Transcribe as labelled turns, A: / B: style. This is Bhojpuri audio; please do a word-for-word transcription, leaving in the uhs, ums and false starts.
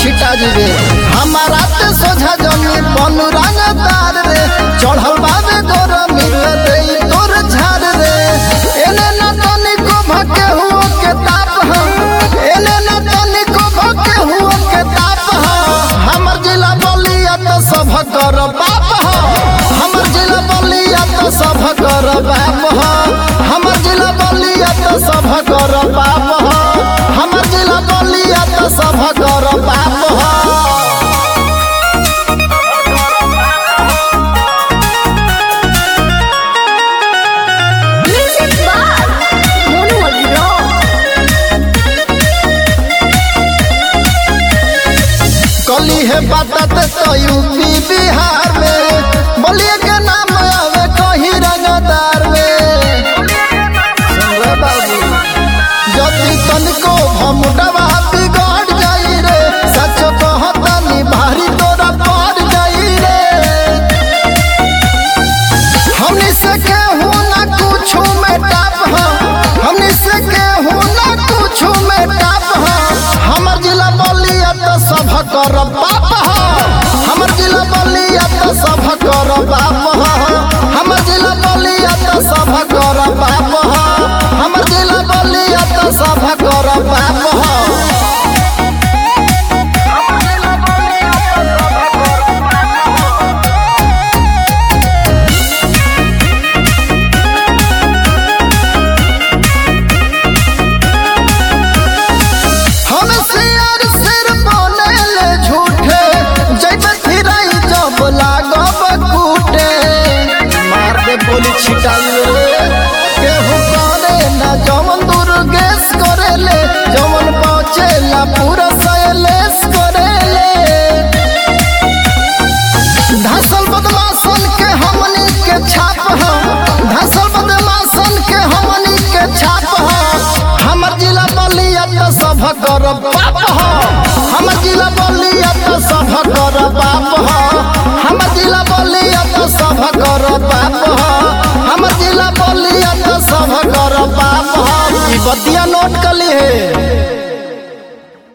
A: छिटा जीवे हमारा ते सोझा जमी पनुरानदार रे चढ़ल बाबे गोर मिल दे तोर झार रे एने न तनी को भके हुओ के ताप ह एने न तनी को भके हुओ के ताप ह हमर जिला बलिया तो सब कर बाप ह हमर जिला बलिया तो सब कर बाप ह हमर जिला बलिया तो सब कर बाप ह हमर जिला बलिया तो सब कर बाप ह कली है बात तो यूपी बिहार में बोलिए के नाम आवे कहीं रंगदार में बाबू जति तनिको भमुडवा बिगड़ जाई रे सच कहतनी भारी तोरा पड़ जाई रे हमनी से केहू ना कुछ में टाप ह हमनी से केहू ना कुछ में टाप ह हमर जिला बलिया तो सब कर बाप ह हमर जिला बलिया तो सब कर बाप ह हमर जिला बलिया तो सब कर बाप ह हमर जिला बलिया तो सब कर बाप ह बोली छिटाई रे केहू करे ना जमन दुर्गेश करेले जमन पहुँचेला पूरा सैलेश करेले धसल बदमाशन के हमनी के छाप ह धसल बदमाशन के हमनी के छाप ह हमर जिला बलिया तो सब कर बाप ह हमर जिला बलिया तो सब कर बाप ह हमर जिला बलिया तो सब कर बाप ह हमर जिला बलिया तो सब कर बाप ह बतिया नोट कली है।